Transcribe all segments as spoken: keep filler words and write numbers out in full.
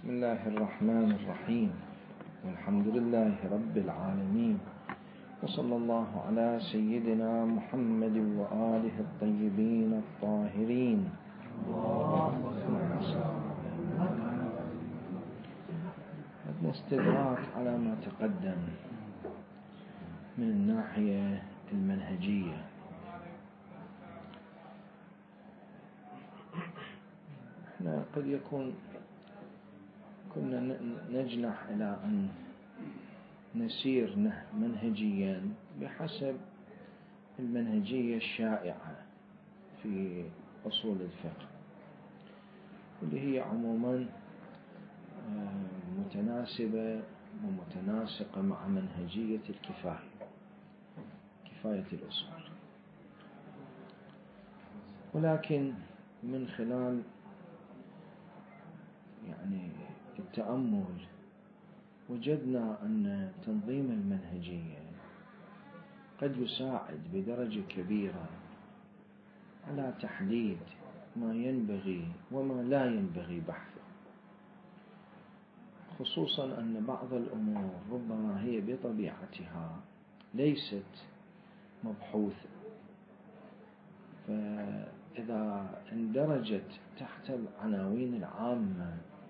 بسم الله الرحمن الرحيم، والحمد لله رب العالمين، وصلى الله على سيدنا محمد وآله الطيبين الطاهرين. الاستدراك على ما تقدم من الناحية المنهجية. احنا قد يكون كنا نجنح إلى أن نسير منهجيا بحسب المنهجية الشائعة في أصول الفقه، واللي هي عموما متناسبة ومتناسقة مع منهجية الكفاية، كفاية الأصول. ولكن من خلال يعني التأمل وجدنا أن تنظيم المنهجية قد يساعد بدرجة كبيرة على تحديد ما ينبغي وما لا ينبغي بحثه، خصوصا أن بعض الأمور ربما هي بطبيعتها ليست مبحوثة، فإذا اندرجت تحت العناوين العامة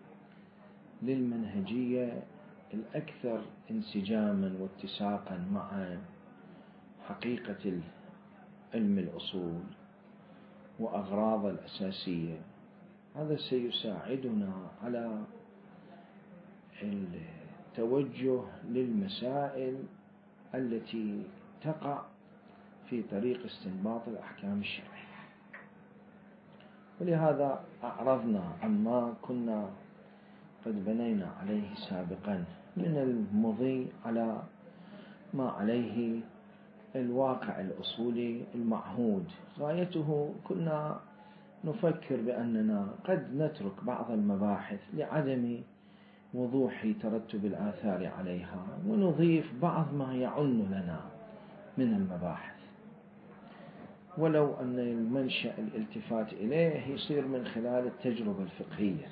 للمنهجية الأكثر انسجاما واتساقا مع حقيقة علم الأصول وأغراضه الأساسية، هذا سيساعدنا على التوجه للمسائل التي تقع في طريق استنباط الأحكام الشرعية. ولهذا أعرضنا عما كنا قد بنينا عليه سابقا من المضي على ما عليه الواقع الأصولي المعهود. غايته كنا نفكر بأننا قد نترك بعض المباحث لعدم وضوح ترتب الآثار عليها، ونضيف بعض ما يعن لنا من المباحث، ولو أن المنشأ الالتفات إليه يصير من خلال التجربة الفقهية.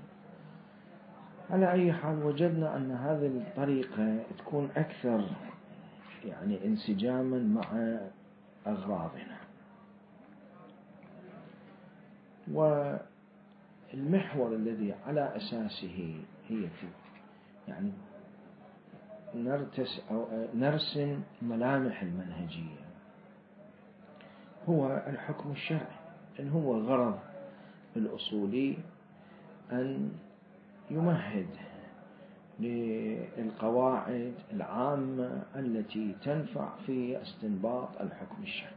على أي حال وجدنا أن هذه الطريقة تكون أكثر يعني انسجاما مع أغراضنا. والمحور الذي على أساسه هي يعني نرتس أو نرسم ملامح المنهجية هو الحكم الشرعي، إن هو غرض الأصولي أن يمهد للقواعد العامة التي تنفع في استنباط الحكم الشرعي.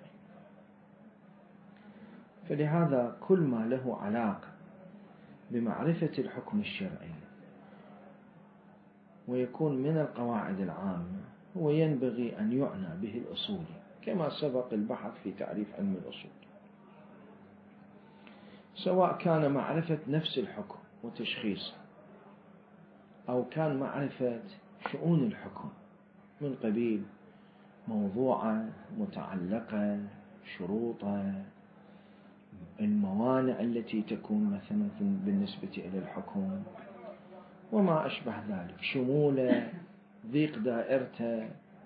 فلهذا كل ما له علاقة بمعرفة الحكم الشرعي ويكون من القواعد العامة هو ينبغي أن يعنى به الأصولي، كما سبق البحث في تعريف علم الأصول، سواء كان معرفة نفس الحكم وتشخيصه، أو كان معرفة شؤون الحكم من قبيل موضوعه، متعلقه، شروطه، الموانع التي تكون مثلا بالنسبة إلى الحكم وما أشبه ذلك، شموله، ضيق دائرته،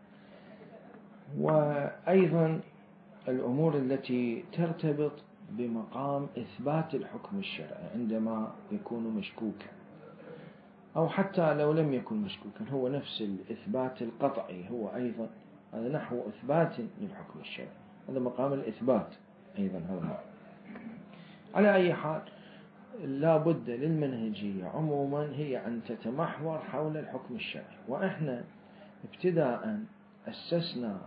وأيضا الأمور التي ترتبط بمقام إثبات الحكم الشرعي عندما يكون مشكوكا، أو حتى لو لم يكن مشكوكا هو نفس الإثبات القطعي، هو أيضا هذا نحو إثبات للحكم الشرعي، هذا مقام الإثبات أيضا. هذا على أي حال لا بد للمنهجية عموما هي أن تتمحور حول الحكم الشرعي. وإحنا ابتداء أسسنا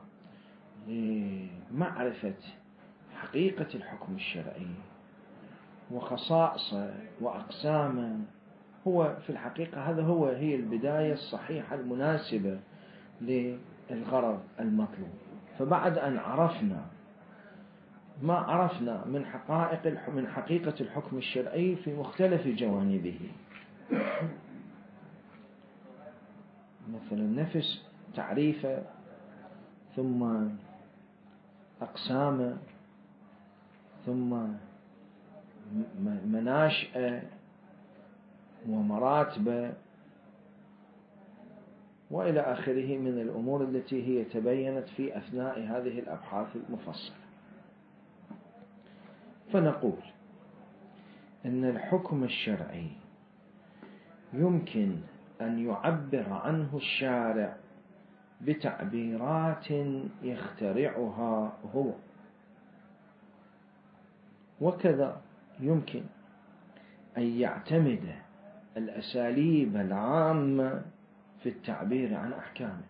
لمعرفة حقيقة الحكم الشرعي وخصائصه وأقسامه، هو في الحقيقة هذا هو هي البداية الصحيحة المناسبة للغرض المطلوب. فبعد أن عرفنا ما عرفنا من حقائق من حقيقة الحكم الشرعي في مختلف جوانبه، مثلا نفس تعريفه، ثم أقسامه، ثم مناشئه، ومراتبه وإلى آخره من الأمور التي هي تبينت في أثناء هذه الأبحاث المفصلة. فنقول إن الحكم الشرعي يمكن أن يعبر عنه الشارع بتعبيرات يخترعها هو، وكذا يمكن أن يعتمد الأساليب العامة في التعبير عن أحكامه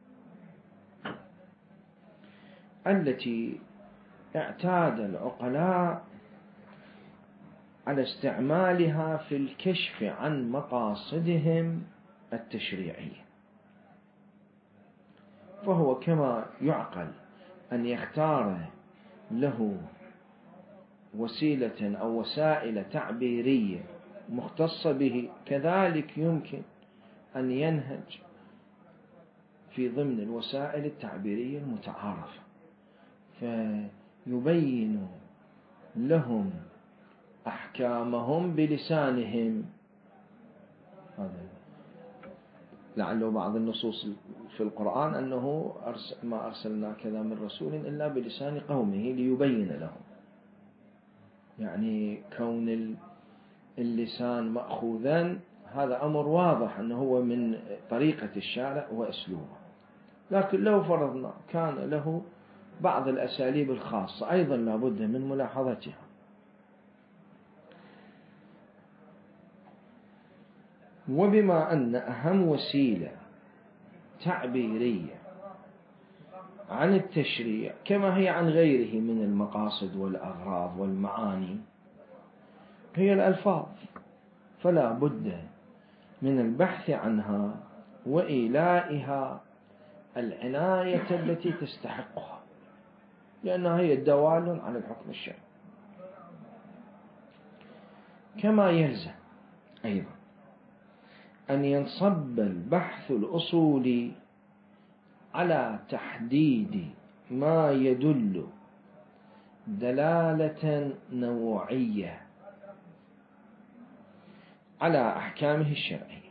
التي اعتاد العقلاء على استعمالها في الكشف عن مقاصدهم التشريعية. فهو كما يعقل أن يختار له وسيلة أو وسائل تعبيرية مختصة به، كذلك يمكن أن ينهج في ضمن الوسائل التعبيرية المتعارفة فيبين لهم أحكامهم بلسانهم. هذا لعله بعض النصوص في القرآن أنه ما أرسلنا كذا من رسول إلا بلسان قومه ليبين لهم، يعني كون اللسان مأخوذا هذا أمر واضح أنه هو من طريقة الشارع وأسلوبه. لكن لو فرضنا كان له بعض الأساليب الخاصة أيضا لابد من ملاحظتها. وبما أن أهم وسيلة تعبيرية عن التشريع كما هي عن غيره من المقاصد والأغراض والمعاني هي الألفاظ، فلا بد من البحث عنها وإيلائها العناية التي تستحقها، لأنها هي الدوال على الحكم الشرعي. كما يلزم أيضا أن ينصب البحث الأصولي على تحديد ما يدل دلالة نوعية على أحكامه الشرعية،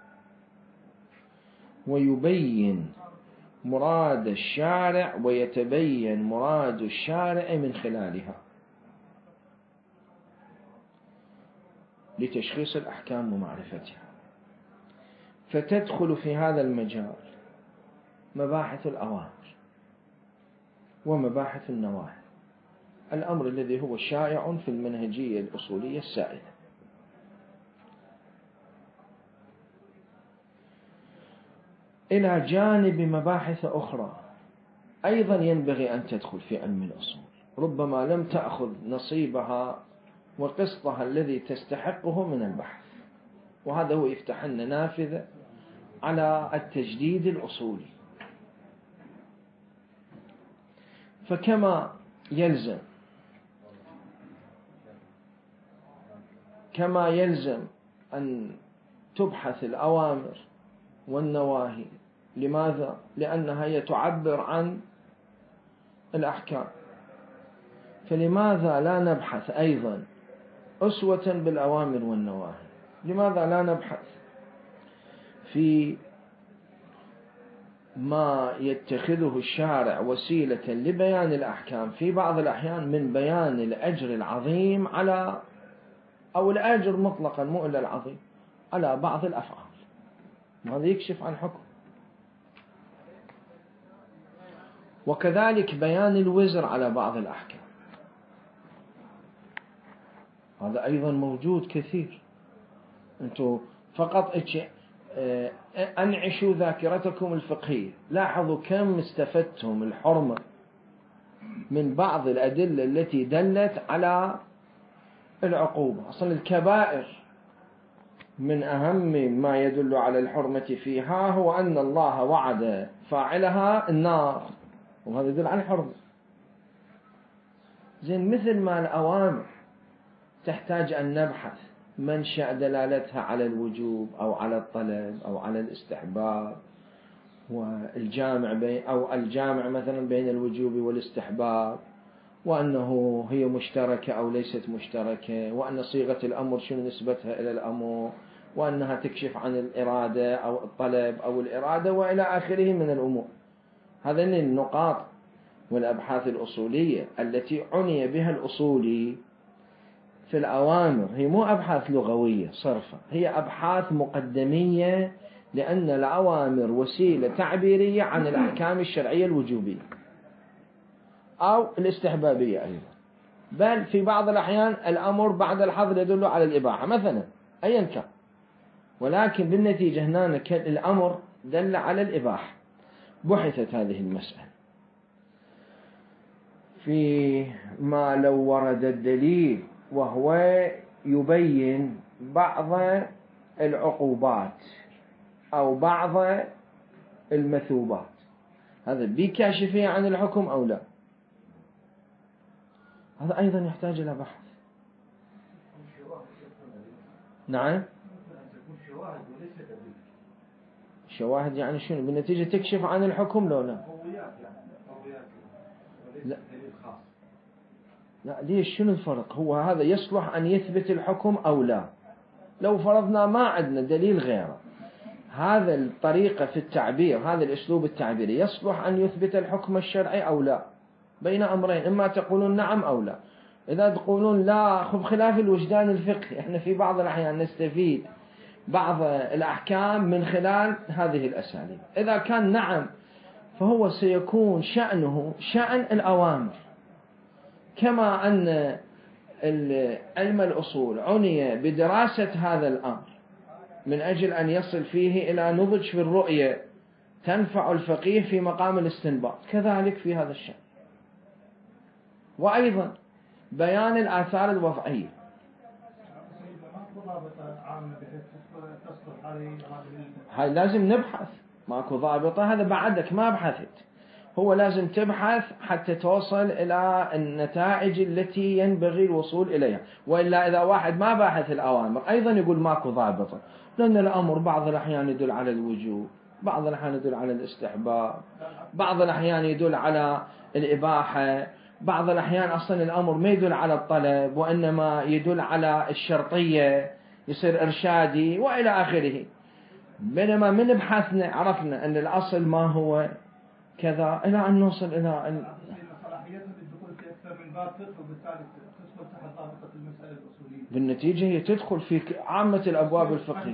ويبين مراد الشارع ويتبين مراد الشارع من خلالها لتشخيص الأحكام ومعرفتها. فتدخل في هذا المجال مباحث الأوامر ومباحث النواهي، الأمر الذي هو شائع في المنهجية الأصولية السائدة. إلى جانب مباحث أخرى أيضا ينبغي أن تدخل في علم الأصول، ربما لم تأخذ نصيبها وقسطها الذي تستحقه من البحث، وهذا هو يفتح لنا نافذة على التجديد الأصولي. فكما يلزم كما يلزم أن تبحث الأوامر والنواهي. لماذا؟ لأنها هي تعبر عن الأحكام. فلماذا لا نبحث أيضا أسوة بالأوامر والنواهي؟ لماذا لا نبحث في ما يتخذه الشارع وسيلة لبيان الأحكام في بعض الأحيان من بيان الأجر العظيم على أو الأجر مطلقا مو إلا العظيم على بعض الأفعال، وهذا يكشف عن حكم. وكذلك بيان الوزر على بعض الأحكام، هذا أيضا موجود كثير. أنتم فقط أنعشوا ذاكرتكم الفقهية، لاحظوا كم استفدتم الحرمة من بعض الأدلة التي دلت على العقوبة. أصلا الكبائر من أهم ما يدل على الحرمة فيها هو أن الله وعد فاعلها النار، وهذا يدل على الحرمة. زين، مثل ما الأوامر تحتاج أن نبحث منشأ دلالتها على الوجوب أو على الطلب أو على الاستحباب، والجامع بين أو الجامع مثلا بين الوجوب والاستحباب، وأنه هي مشتركة أو ليست مشتركة، وأن صيغة الأمر شنو نسبتها إلى الأمر، وأنها تكشف عن الإرادة أو الطلب أو الإرادة وإلى آخره من الأمور. هذين النقاط والأبحاث الأصولية التي عني بها الأصولي في الأوامر هي مو أبحاث لغوية صرفة، هي أبحاث مقدمية، لأن الأوامر وسيلة تعبيرية عن الأحكام الشرعية الوجوبية أو الاستحبابية أيضا، بل في بعض الأحيان الأمر بعد الحظر يدل على الإباحة مثلا أيا كان، ولكن بالنتيجة هنا الأمر دل على الإباحة. بحثت هذه المسألة في ما لو ورد الدليل وهو يبين بعض العقوبات أو بعض المثوبات، هذا بكاشفية عن الحكم أو لا؟ هذا أيضا يحتاج إلى بحث. نعم، شواهد يعني شنو؟ بالنتيجة تكشف عن الحكم لو لا؟ لا. لا ليش؟ شنو الفرق؟ هو هذا يصلح أن يثبت الحكم أو لا؟ لو فرضنا ما عندنا دليل غيره، هذا الطريقة في التعبير، هذا الأسلوب التعبيري يصلح أن يثبت الحكم الشرعي أو لا؟ بين أمرين، إما تقولون نعم أو لا. إذا تقولون لا، خب خلاف الوجدان الفقهي، إحنا في بعض الأحيان نستفيد بعض الأحكام من خلال هذه الأساليب. إذا كان نعم، فهو سيكون شأنه شأن الأوامر، كما أن علم الأصول عني بدراسة هذا الأمر من أجل أن يصل فيه إلى نضج في الرؤية تنفع الفقيه في مقام الاستنباط، كذلك في هذا الشأن. وأيضا بيان الآثار الوضعية، هاي لازم نبحث، ماكو ضابطة، هذا بعدك ما بحثت، هو لازم تبحث حتى توصل إلى النتائج التي ينبغي الوصول إليها. وإلا إذا واحد ما باحث الأوامر أيضا يقول ماكو ضابطة، لأن الأمر بعض الأحيان يدل على الوجوب، بعض الأحيان يدل على الاستحباب، بعض الأحيان يدل على الإباحة، بعض الأحيان أصلا الأمر ما يدل على الطلب وإنما يدل على الشرطية، يصير إرشادي وإلى آخره. بينما من بحثنا عرفنا أن الأصل ما هو كذا، إلى أن نوصل إلى أن بالنتيجة هي تدخل في عامة الأبواب الفقهية.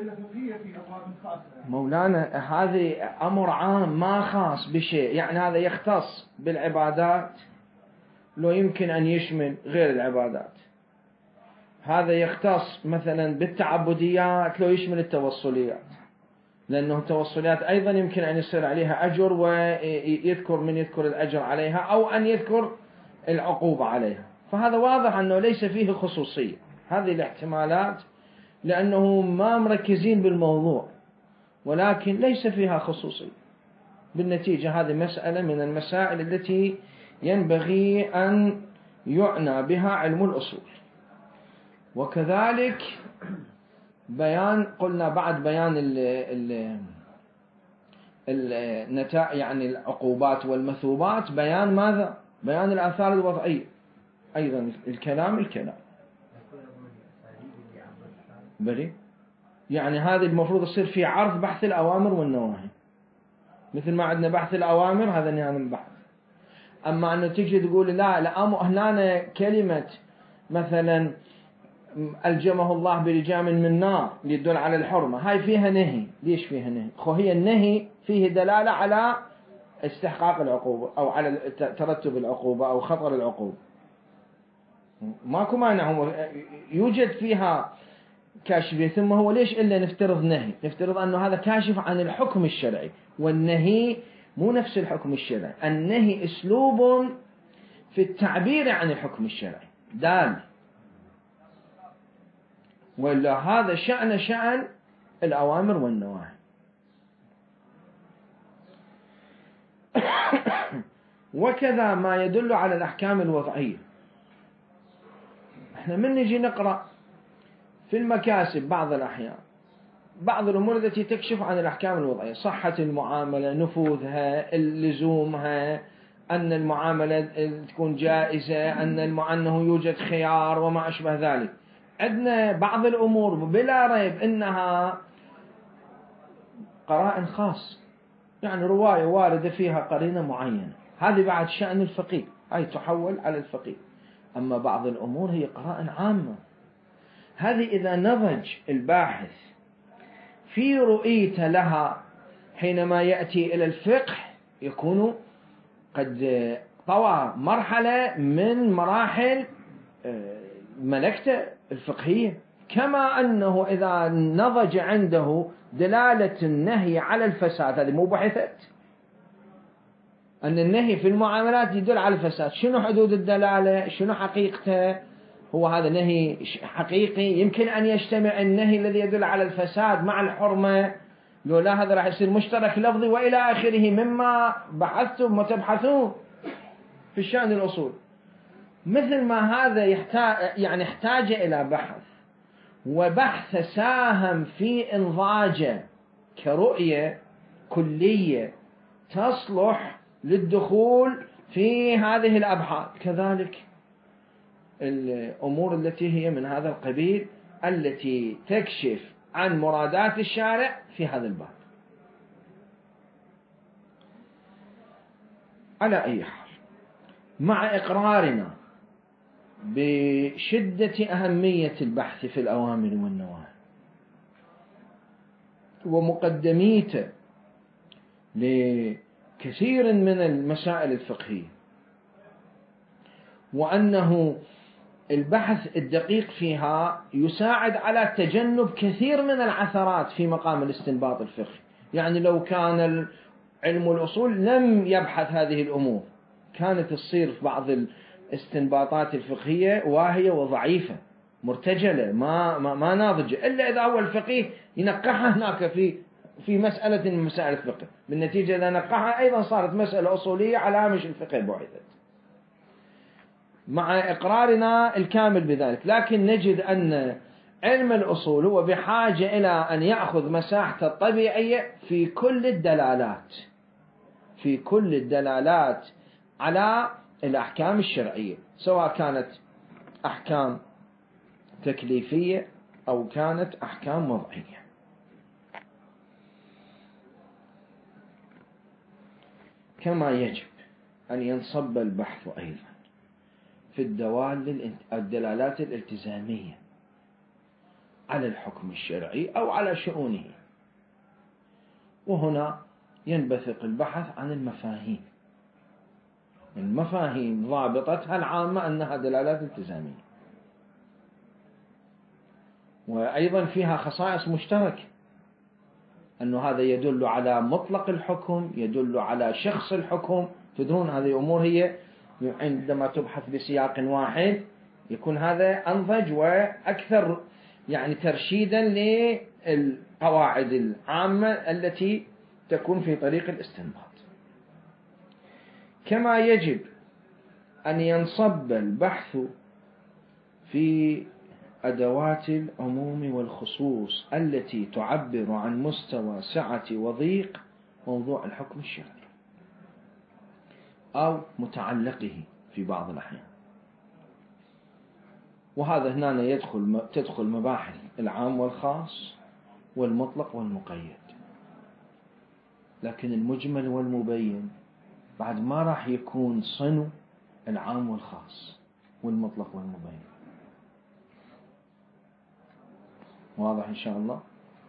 مولانا هذه أمر عام ما خاص بشيء، يعني هذا يختص بالعبادات لو يمكن أن يشمل غير العبادات، هذا يختص مثلا بالتعبديات لو يشمل التوصليات، لأنه التوصليات أيضا يمكن أن يصير عليها أجر ويذكر من يذكر الأجر عليها أو أن يذكر العقوبة عليها، فهذا واضح أنه ليس فيه خصوصية. هذه الاحتمالات لأنه ما مركزين بالموضوع، ولكن ليس فيها خصوصية. بالنتيجة هذه مسألة من المسائل التي ينبغي أن يعنى بها علم الأصول. وكذلك بيان، قلنا بعد بيان ال النتائج يعني العقوبات والمثوبات، بيان ماذا؟ بيان الآثار الوضعية، أيضا الكلام الكلام بري، يعني هذه المفروض يصير في عرض بحث الأوامر والنواهي، مثل ما عندنا بحث الأوامر هذا نحن بحث. أما أنه تيجي تقول لا لا هنا كلمة مثلا ألجمه الله بلجام من نار يدل على الحرمة، هاي فيها نهي. ليش فيها نهي؟ خو هي النهي فيه دلالة على استحقاق العقوبة أو على ترتب العقوبة أو خطر العقوبة، ماكو مانع، يوجد فيها كاشفية. ثم هو ليش إلا نفترض نهي؟ نفترض أنه هذا كاشف عن الحكم الشرعي، والنهي مو نفس الحكم الشرعي، النهي أسلوب في التعبير عن الحكم الشرعي دال، ولا هذا شأن شأن الأوامر والنواهي. وكذا ما يدل على الأحكام الوضعية. احنا من نجي نقرأ في المكاسب بعض الأحيان بعض الأمور التي تكشف عن الأحكام الوضعية، صحة المعاملة، نفوذها، اللزومها، أن المعاملة تكون جائزة، أن أنه يوجد خيار وما أشبه ذلك. عندنا بعض الأمور بلا ريب إنها قرائن خاص، يعني رواية واردة فيها قرينة معينة، هذه بعد شأن الفقيه، هاي تحول على الفقيه. أما بعض الأمور هي قرائن عامة، هذه إذا نضج الباحث في رؤية لها حينما يأتي إلى الفقه يكون قد طوى مرحلة من مراحل ملكته الفقهية. كما أنه إذا نضج عنده دلالة النهي على الفساد، هذه مو بحثت أن النهي في المعاملات يدل على الفساد، شنو حدود الدلالة، شنو حقيقته، هو هذا نهي حقيقي، يمكن أن يجتمع النهي الذي يدل على الفساد مع الحرمة، لو لا هذا راح يصير مشترك لفظي وإلى آخره مما بحثتم وتبحثون في الشأن الأصول. مثل ما هذا يحتاج يعني احتاج إلى بحث، وبحث ساهم في إنضاجه كرؤية كلية تصلح للدخول في هذه الأبحاث. كذلك الأمور التي هي من هذا القبيل التي تكشف عن مرادات الشارع في هذا الباب. على أي حال، مع إقرارنا بشدة أهمية البحث في الأوامر والنواهي ومقدميته لكثير من المسائل الفقهية، وأنه البحث الدقيق فيها يساعد على تجنب كثير من العثرات في مقام الاستنباط الفقهي. يعني لو كان علم الأصول لم يبحث هذه الأمور كانت تصير في بعض الاستنباطات الفقهية واهية وضعيفة مرتجلة ما, ما, ما ناضجة، إلا إذا هو الفقيه ينقحها هناك في في مسألة من مسائل الفقه، بالنتيجة إذا نقحها أيضا صارت مسألة أصولية على هامش الفقه بعثت، مع إقرارنا الكامل بذلك. لكن نجد أن علم الأصول هو بحاجة إلى أن يأخذ مساحته الطبيعية في كل الدلالات في كل الدلالات على الأحكام الشرعية، سواء كانت أحكام تكليفية أو كانت أحكام وضعية. كما يجب أن ينصب البحث أيضا في الدلالات الالتزامية على الحكم الشرعي أو على شؤونه، وهنا ينبثق البحث عن المفاهيم المفاهيم ضابطتها العامة أنها دلالات التزامية، وأيضا فيها خصائص مشتركة، أنه هذا يدل على مطلق الحكم، يدل على شخص الحكم. تدرون هذه أمور هي عندما تبحث بسياق واحد يكون هذا أنضج وأكثر يعني ترشيدا للقواعد العامة التي تكون في طريق الاستنباط. كما يجب أن ينصب البحث في أدوات العموم والخصوص التي تعبر عن مستوى سعة وضيق موضوع الحكم الشرعي أو متعلقه في بعض الأحيان، وهذا هنا يدخل تدخل مباحث العام والخاص والمطلق والمقيد. لكن المجمل والمبين بعد ما راح يكون صنو العام والخاص والمطلق والمبين. واضح إن شاء الله؟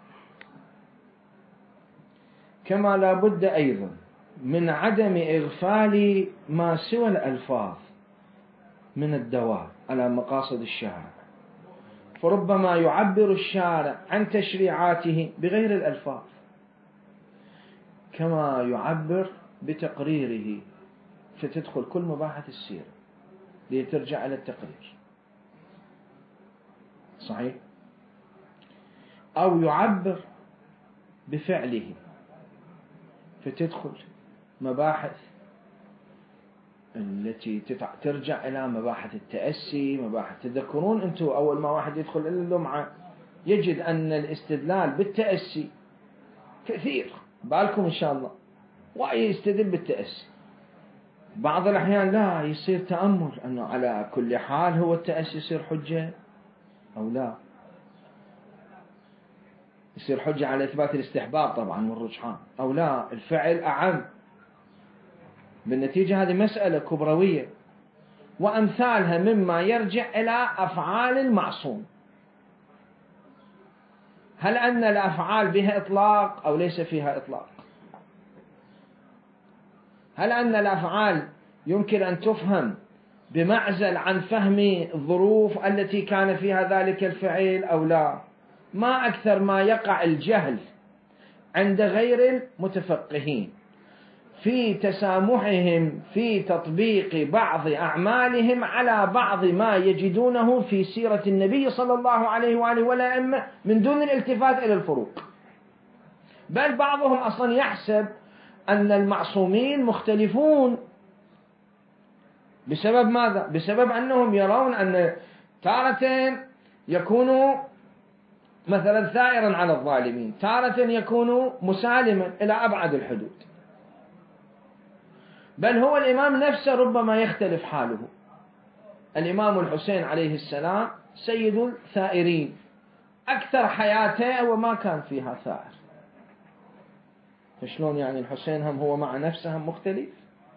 كما لا بد أيضا من عدم إغفال ما سوى الألفاظ من الدواء على مقاصد الشارع، فربما يعبر الشارع عن تشريعاته بغير الألفاظ، كما يعبر بتقريره، فتدخل كل مباحث السيرة لترجع إلى التقرير، صحيح؟ أو يعبر بفعله فتدخل مباحث التي ترجع إلى مباحث التأسي، مباحث. تذكرون أنتم أول ما واحد يدخل إلى اللمعة يجد أن الاستدلال بالتأسي كثير، بالكم إن شاء الله، ويستدل بالتأسي. بعض الأحيان لا، يصير تأمل أنه على كل حال هو التأسي يصير حجة، أو لا؟ يصير حجة على إثبات الاستحباب طبعا والرجحان، أو لا الفعل أعم. بالنتيجة هذه مسألة كبروية، وأمثالها مما يرجع إلى أفعال المعصوم. هل أن الأفعال بها إطلاق أو ليس فيها إطلاق؟ هل أن الأفعال يمكن أن تفهم بمعزل عن فهم الظروف التي كان فيها ذلك الفعل أو لا؟ ما أكثر ما يقع الجهل عند غير المتفقهين في تسامحهم في تطبيق بعض أعمالهم على بعض ما يجدونه في سيرة النبي صلى الله عليه وآله والأئمة من دون الالتفات إلى الفروق. بل بعضهم أصلا يحسب أن المعصومين مختلفون. بسبب ماذا؟ بسبب أنهم يرون أن تارة يكون مثلا ثائرا على الظالمين، تارة يكون مسالما إلى أبعد الحدود. بل هو الإمام نفسه ربما يختلف حاله. الإمام الحسين عليه السلام سيد الثائرين، أكثر حياته وما كان فيها ثائر. فشلون يعني الحسين هم هو مع نفسه هم مختلف؟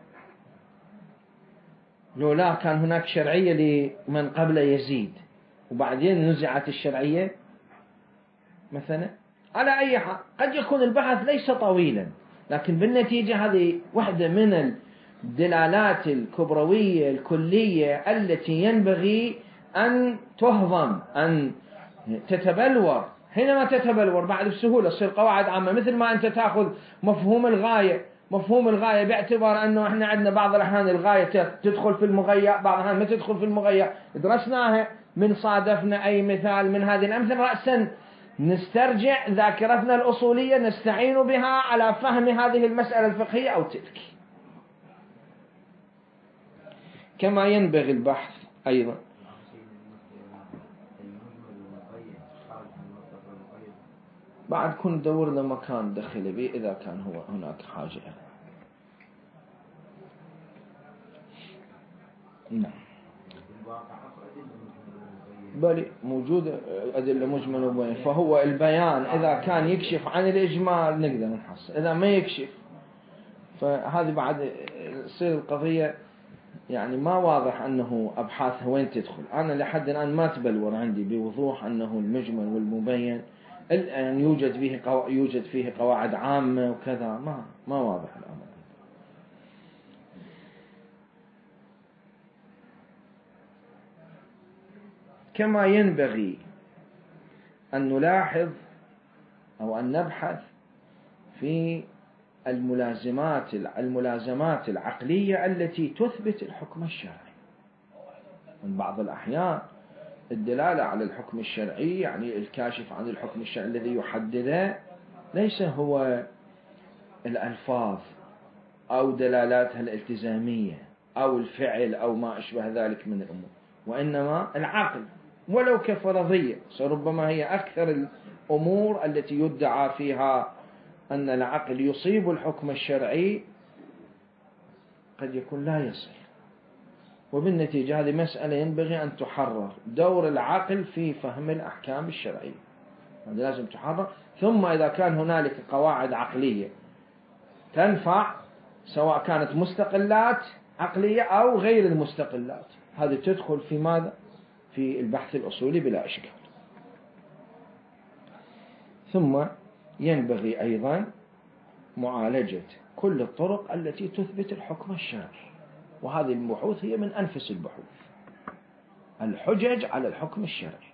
لولا كان هناك شرعية لمن قبل يزيد وبعدين نزعت الشرعية مثلا. على أي حال قد يكون البحث ليس طويلا، لكن بالنتيجة هذه واحدة من الدلالات الكبروية الكلية التي ينبغي أن تهضم، أن تتبلور. حينما تتبلور بعد بسهولة تصير قواعد عامة، مثل ما أنت تأخذ مفهوم الغاية. مفهوم الغاية باعتبار أنه إحنا عندنا بعض الأحيان الغاية تدخل في المغيّة، بعض الأحيان ما تدخل في المغيّة. درسناها من صادفنا أي مثال من هذه الأمثلة رأسا نسترجع ذاكرتنا الأصولية نستعين بها على فهم هذه المسألة الفقهية أو تلك. كما ينبغي البحث أيضا بعد كن دور لما كان دخل به إذا كان هو هناك حاجة. نعم بل موجود أدلة مجمل وبين. فهو البيان إذا كان يكشف عن الإجمال نقدر نحصل، إذا ما يكشف فهذه بعد تصير القضية يعني ما واضح أنه أبحاثها وين تدخل. أنا لحد الآن ما تبلور عندي بوضوح أنه المجمل والمبين الآن يوجد فيه قو... يوجد فيه قواعد عامة وكذا، ما ما واضح الأمر. كما ينبغي أن نلاحظ أو أن نبحث في الملازمات الملازمات العقلية التي تثبت الحكم الشرعي. من بعض الأحيان الدلالة على الحكم الشرعي يعني الكاشف عن الحكم الشرعي الذي يحدده ليس هو الألفاظ أو دلالاتها الالتزامية أو الفعل أو ما أشبه ذلك من الأمور، وإنما العقل ولو كفرضية. ربما هي أكثر الأمور التي يدعى فيها أن العقل يصيب الحكم الشرعي قد يكون لا يصل. وبالنتيجة هذه مسألة ينبغي أن تحرر، دور العقل في فهم الأحكام الشرعية هذا لازم تحرر. ثم إذا كان هنالك قواعد عقلية تنفع سواء كانت مستقلات عقلية أو غير المستقلات، هذه تدخل في ماذا؟ في البحث الأصولي بلا إشكال. ثم ينبغي أيضا معالجة كل الطرق التي تثبت الحكم الشرعي، وهذه البحوث هي من أنفس البحوث، الحجج على الحكم الشرعي.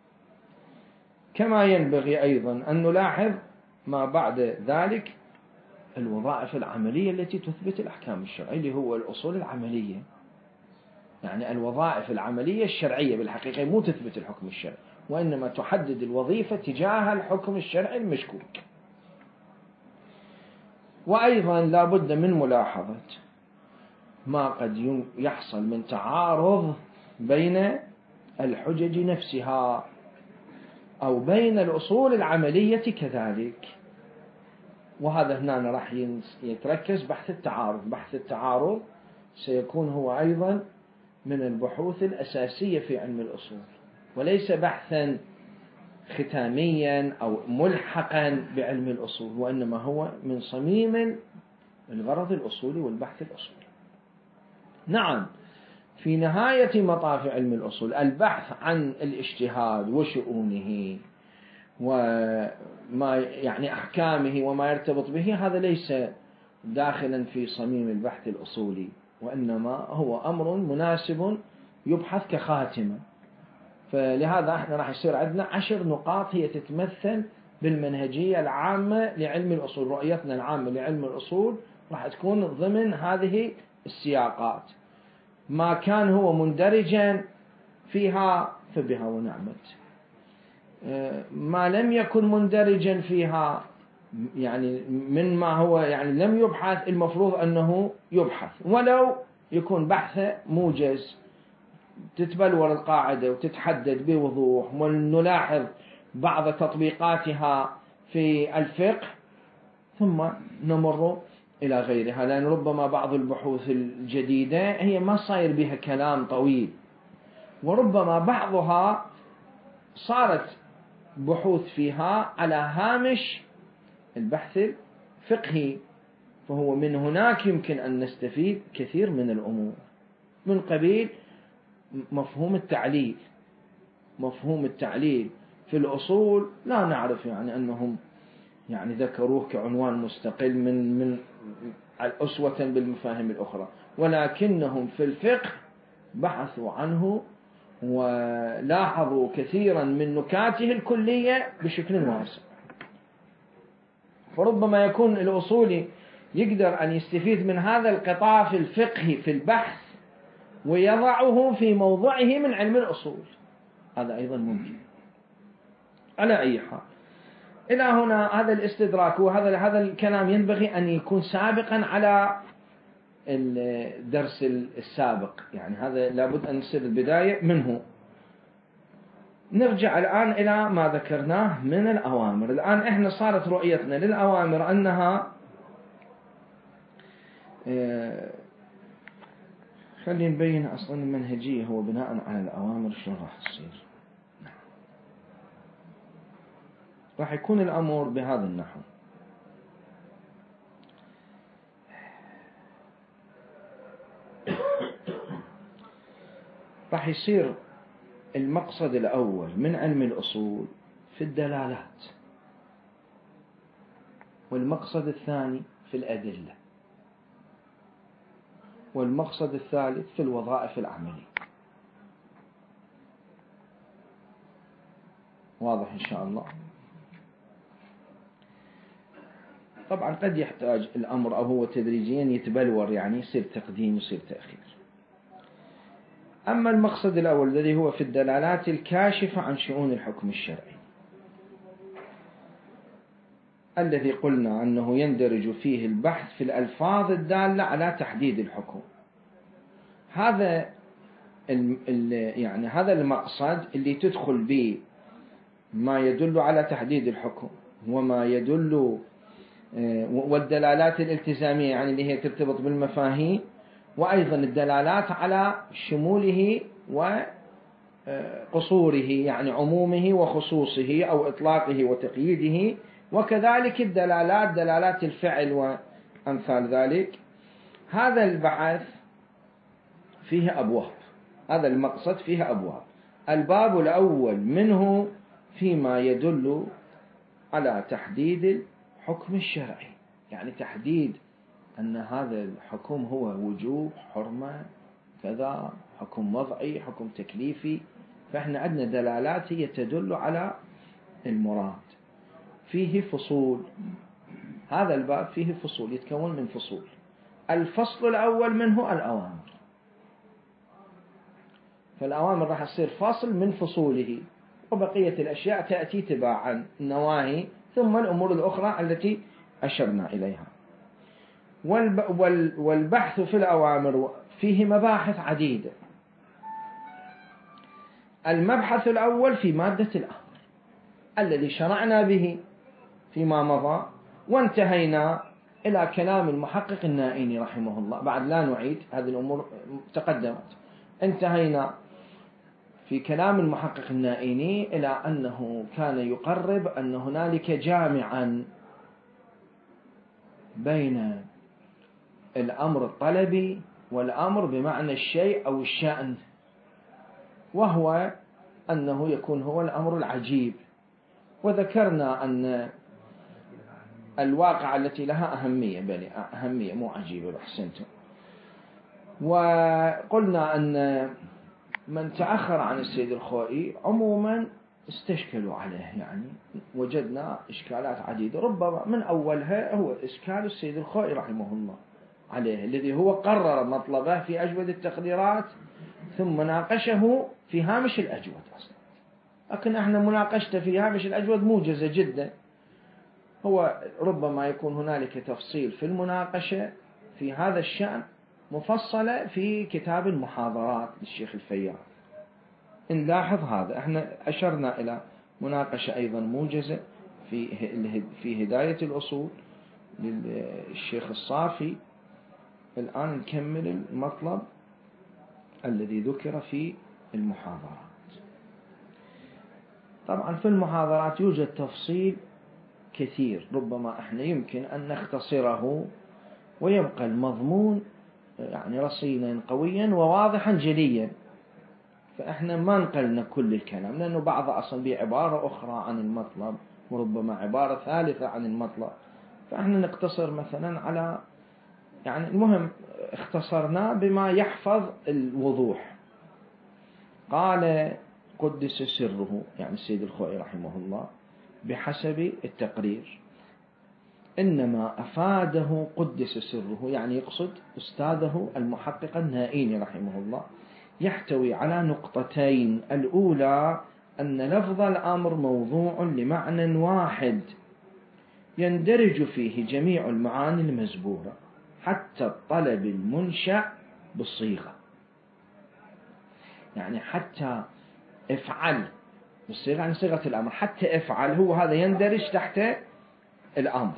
كما ينبغي أيضا أن نلاحظ ما بعد ذلك الوظائف العملية التي تثبت الأحكام الشرعية، اللي هو الأصول العملية، يعني الوظائف العملية الشرعية بالحقيقة مو تثبت الحكم الشرعي، وإنما تحدد الوظيفة تجاه الحكم الشرعي المشكوك. وأيضا لا بد من ملاحظة ما قد يحصل من تعارض بين الحجج نفسها أو بين الأصول العملية كذلك، وهذا هنا راح يتركز بحث التعارض. بحث التعارض سيكون هو أيضا من البحوث الأساسية في علم الأصول، وليس بحثا ختاميا أو ملحقا بعلم الأصول، وإنما هو من صميم الغرض الأصولي والبحث الأصولي. نعم، في نهاية مطاف علم الأصول البحث عن الاجتهاد وشؤونه وما يعني أحكامه وما يرتبط به، هذا ليس داخلا في صميم البحث الأصولي، وإنما هو أمر مناسب يبحث كخاتمة. فلهذا احنا راح يصير عندنا عشر نقاط هي تتمثل بالمنهجية العامة لعلم الأصول. رؤيتنا العامة لعلم الأصول راح تكون ضمن هذه السياقات. ما كان هو مندرجا فيها فبها ونعمت، ما لم يكن مندرجا فيها يعني من ما هو يعني لم يبحث، المفروض أنه يبحث ولو يكون بحث موجز، تتبلور القاعدة وتتحدد بوضوح، ونلاحظ بعض تطبيقاتها في الفقه، ثم نمر إلى غيرها. لأن ربما بعض البحوث الجديدة هي ما صاير بها كلام طويل، وربما بعضها صارت بحوث فيها على هامش البحث الفقهي، فهو من هناك يمكن أن نستفيد كثير من الأمور، من قبيل مفهوم التعليل. مفهوم التعليل في الأصول لا نعرف يعني أنهم يعني ذكروه كعنوان مستقل من من أسوة بالمفاهيم الأخرى، ولكنهم في الفقه بحثوا عنه ولاحظوا كثيرا من نكاته الكلية بشكل واسع. فربما يكون الأصولي يقدر أن يستفيد من هذا القطاع في الفقه في البحث ويضعه في موضعه من علم الأصول، هذا أيضا ممكن. على أي حال، إلى هنا هذا الاستدراك وهذا هذا الكلام ينبغي أن يكون سابقا على الدرس السابق، يعني هذا لابد أن يصير البداية منه. نرجع الآن إلى ما ذكرناه من الأوامر. الآن إحنا صارت رؤيتنا للأوامر أنها خلينا نبين أصلا المنهجية هو بناء على الأوامر شلون راح تصير. راح يكون الأمر بهذا النحو: راح يصير المقصد الأول من علم الأصول في الدلالات، والمقصد الثاني في الأدلة، والمقصد الثالث في الوظائف العملية. واضح إن شاء الله؟ طبعا قد يحتاج الأمر أو هو تدريجيا يتبلور، يعني يصير تقديم يصير تأخير. أما المقصد الأول الذي هو في الدلالات الكاشفة عن شؤون الحكم الشرعي، الذي قلنا أنه يندرج فيه البحث في الألفاظ الدالة على تحديد الحكم، هذا يعني هذا المقصد اللي تدخل به ما يدل على تحديد الحكم وما يدل والدلالات الالتزامية يعني اللي هي ترتبط بالمفاهيم، وأيضا الدلالات على شموله وقصوره يعني عمومه وخصوصه أو إطلاقه وتقييده، وكذلك الدلالات دلالات الفعل وأمثال ذلك. هذا البحث فيه أبواب، هذا المقصد فيه أبواب. الباب الأول منه فيما يدل على تحديد الحكم الشرعي، يعني تحديد أن هذا الحكم هو وجوب، حرمة، كذا، حكم وضعي، حكم تكليفي. فإحنا عندنا دلالات هي تدل على المراد. فيه فصول، هذا الباب فيه فصول يتكون من فصول. الفصل الأول منه الأوامر، فالأوامر راح تصير فصل من فصوله، وبقية الأشياء تأتي تباعا، النواهي ثم الأمور الأخرى التي أشرنا إليها. والبحث في الأوامر فيه مباحث عديدة. المبحث الأول في مادة الأمر الذي شرعنا به فيما مضى، وانتهينا إلى كلام المحقق النائيني رحمه الله. بعد لا نعيد، هذه الأمور تقدمت. انتهينا في كلام المحقق النائيني إلى أنه كان يقرب أن هنالك جامعا بين الأمر الطلبي والأمر بمعنى الشيء أو الشأن، وهو أنه يكون هو الأمر العجيب. وذكرنا أن الواقع التي لها أهمية، بل أهمية مو عجيبة، أحسنتم. وقلنا أن من تأخر عن السيد الخوئي عموما استشكلوا عليه، يعني وجدنا إشكالات عديدة، ربما من أولها هو إشكال السيد الخوئي رحمه الله عليه، الذي هو قرر مطلبه في أجود التقديرات ثم ناقشه في هامش الأجود أصلا. لكن احنا مناقشته في هامش الأجود موجزة جدا، هو ربما يكون هنالك تفصيل في المناقشة في هذا الشأن مفصلة في كتاب المحاضرات للشيخ الفياض. نلاحظ هذا، احنا أشرنا إلى مناقشة أيضا موجزة في في هداية الأصول للشيخ الصافي. الآن نكمل المطلب الذي ذكر في المحاضرات. طبعا في المحاضرات يوجد تفصيل كثير، ربما احنا يمكن أن نختصره ويبقى المضمون يعني رصينا قويا وواضحا جليا، فاحنا ما نقلنا كل الكلام، لأنه بعض أصلا بعبارة أخرى عن المطلب وربما عبارة ثالثة عن المطلب، فاحنا نقتصر مثلا على يعني المهم اختصرنا بما يحفظ الوضوح. قال قدس سره، يعني السيد الخوئي رحمه الله بحسب التقرير، إنما أفاده قدس سره، يعني يقصد أستاذه المحقق النائيني رحمه الله، يحتوي على نقطتين. الأولى أن لفظ الأمر موضوع لمعنى واحد يندرج فيه جميع المعاني المزبورة حتى الطلب المنشأ بالصيغة، يعني حتى افعل بالصيغة، يعني صيغة الأمر، حتى افعل هو هذا يندرج تحت الأمر.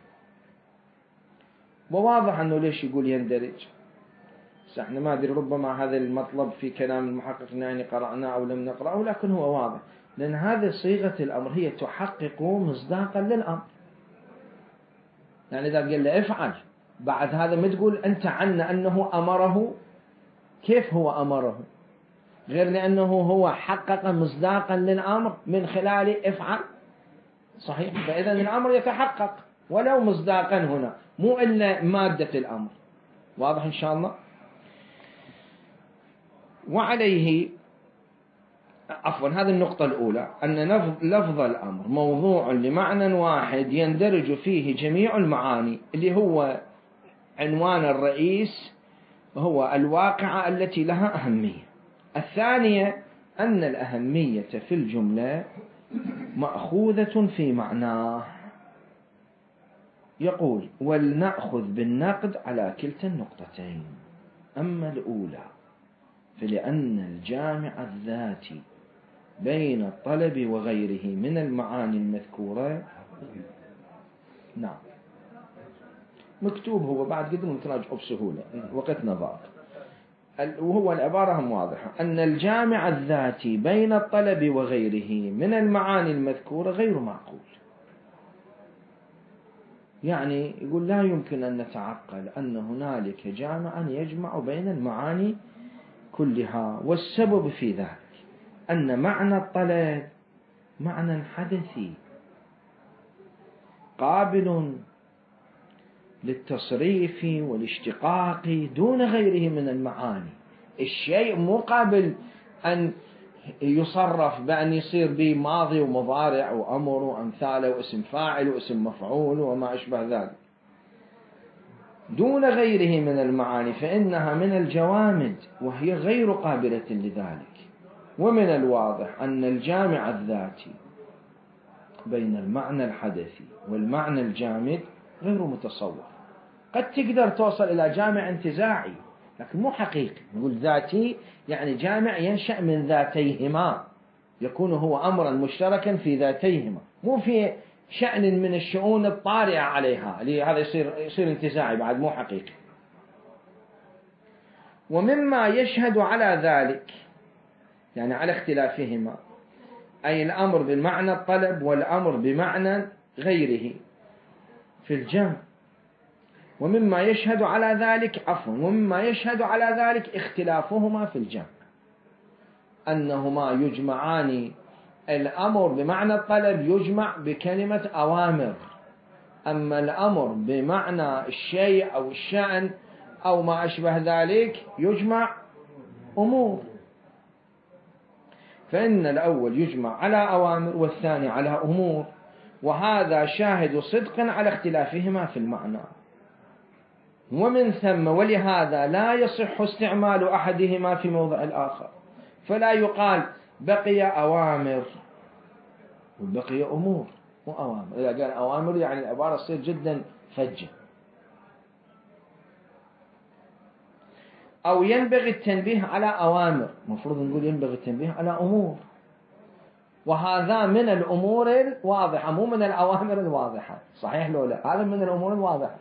وواضح أنه ليش يقول يندرج، احنا ما أدري ربما هذا المطلب في كلام المحقق النائيني قرأناه أو لم نقرأه، لكن هو واضح، لأن هذه صيغة الأمر هي تحقق مصداقا للأمر. يعني إذا قال له افعل بعد هذا ما تقول أنت عنا أنه أمره، كيف هو أمره غير لأنه هو حقق مصداقا للأمر من خلال افعل، صحيح؟ فإذا الأمر يتحقق ولو مصداقا هنا، مو إلا مادة الأمر. واضح إن شاء الله؟ وعليه عفوا هذه النقطة الأولى، أن لفظ الأمر موضوع لمعنى واحد يندرج فيه جميع المعاني، اللي هو عنوان الرئيس هو الواقعة التي لها أهمية. الثانية أن الأهمية في الجملة مأخوذة في معناه. يقول ولنأخذ بالنقد على كلتا النقطتين. أما الأولى فلأن الجامع الذاتي بين الطلب وغيره من المعاني المذكورة، نعم مكتوب هو بعد قد نتراجعه بسهولة وقتنا ضاق، وهو العبارة هم واضحة، أن الجامع الذاتي بين الطلب وغيره من المعاني المذكورة غير معقول. يعني يقول لا يمكن أن نتعقل أن هنالك جامعا يجمع بين المعاني كلها، والسبب في ذلك أن معنى الطلب معنى حدثي قابل للتصريف والاشتقاق دون غيره من المعاني. الشيء مو قابل أن يصرف بأن يصير به ماضي ومضارع وأمر وأمثاله واسم فاعل واسم مفعول وما أشبه ذلك دون غيره من المعاني، فإنها من الجوامد وهي غير قابلة لذلك. ومن الواضح أن الجامع الذاتي بين المعنى الحدثي والمعنى الجامد غير متصور. قد تقدر توصل إلى جامع انتزاعي لكن مو حقيقي. نقول ذاتي يعني جامع ينشأ من ذاتيهما، يكون هو أمرا مشتركا في ذاتيهما، مو في شأن من الشؤون الطارئة عليها، هذا يصير يصير انتزاعي بعد مو حقيقي. ومما يشهد على ذلك يعني على اختلافهما، أي الأمر بمعنى الطلب والأمر بمعنى غيره في الجمع. ومما يشهد على ذلك عفوا ومما يشهد على ذلك اختلافهما في الجمع، أنهما يجمعان. الأمر بمعنى الطلب يجمع بكلمة أوامر، أما الأمر بمعنى الشيء أو الشأن أو ما أشبه ذلك يجمع أمور. فإن الأول يجمع على أوامر والثاني على أمور، وهذا شاهد صدق على اختلافهما في المعنى. ومن ثم ولهذا لا يصح استعمال أحدهما في موضع الآخر، فلا يقال بقي أوامر وبقي أمور وأوامر. إذا قال أوامر يعني العبارة تصير جدا فجة. أو ينبغي التنبيه على أوامر، مفروض نقول ينبغي التنبيه على أمور، وهذا من الأمور الواضحة مو من الأوامر الواضحة. صحيح لو لا؟ هذا من الأمور الواضحة.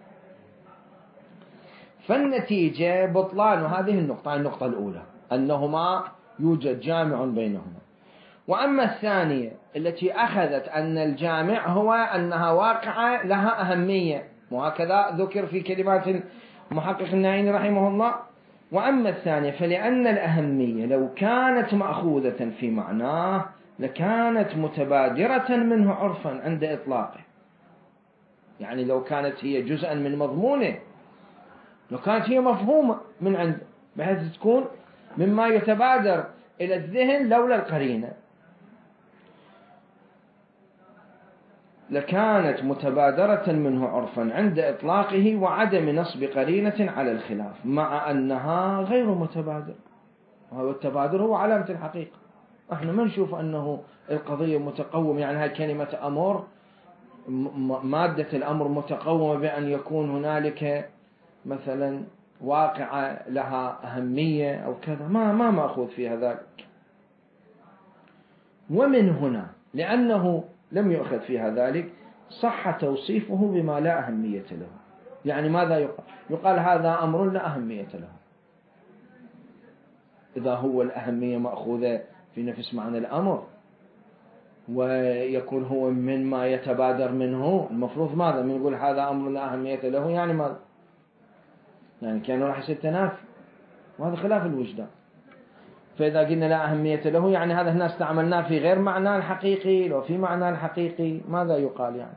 فالنتيجة بطلان هذه النقطة، النقطة الأولى أنهما يوجد جامع بينهما. وأما الثانية التي أخذت أن الجامع هو أنها واقعة لها أهمية، وهكذا ذكر في كلمات محقق النعيني رحمه الله. وأما الثانية فلأن الأهمية لو كانت مأخوذة في معناه لكانت متبادرة منه عرفا عند إطلاقه. يعني لو كانت هي جزءا من مضمونه، لو كانت هي مفهومة من عنده بحيث تكون مما يتبادر إلى الذهن لولا القرينة، لكانت متبادرة منه عرفا عند إطلاقه وعدم نصب قرينة على الخلاف، مع أنها غير متبادر. وهو التبادر هو علامة الحقيقة. احنا ما نشوف أنه القضية متقوم، يعني هاي كلمة أمر مادة الأمر متقومة بأن يكون هنالك مثلا واقعة لها أهمية أو كذا، ما ما مأخوذ فيها ذلك. ومن هنا لأنه لم يؤخذ فيها ذلك صح توصيفه بما لا أهمية له. يعني ماذا يقال؟ يقال هذا أمر لا أهمية له. إذا هو الأهمية مأخوذة في نفس معنى الأمر ويكون هو من ما يتبادر منه، المفروض ماذا؟ من يقول هذا أمر لا أهمية له، يعني ماذا؟ يعني كان راح يصير تنافي، وهذا خلاف الوجدان. فإذا قلنا لا أهمية له يعني هذا هنا استعملناه في غير معناه الحقيقي، لو في معناه الحقيقي ماذا يقال يعني؟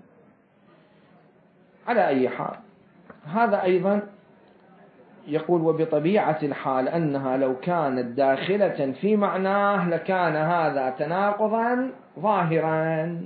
على أي حال هذا أيضا يقول وبطبيعة الحال أنها لو كانت داخلة في معناه لكان هذا تناقضا ظاهرا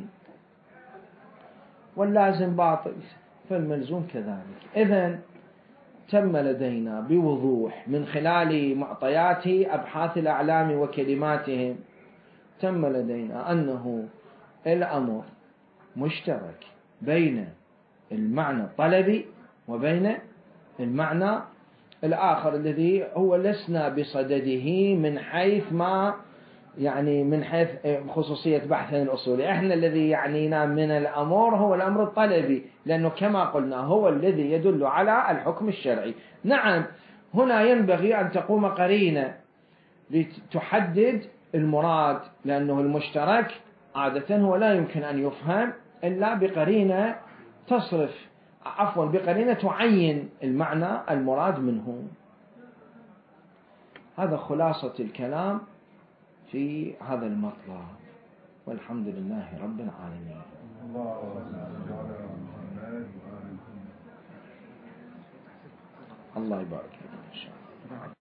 واللازم باطل، فالملزوم كذلك. إذن تم لدينا بوضوح من خلال معطيات أبحاث الأعلام وكلماتهم، تم لدينا أنه الأمر مشترك بين المعنى الطلبي وبين المعنى الآخر الذي هو لسنا بصدده من حيث ما يعني من حيث خصوصية بحثنا الأصولي. احنا الذي يعنينا من الأمر هو الأمر الطلبي، لأنه كما قلنا هو الذي يدل على الحكم الشرعي. نعم هنا ينبغي أن تقوم قرينة لتحدد المراد، لأنه المشترك عادة هو لا يمكن أن يفهم إلا بقرينة تصرف عفوا بقرينة تعين المعنى المراد منه. هذا خلاصة الكلام في هذا المطلب، والحمد لله رب العالمين. الله يبارك فيك إن شاء الله.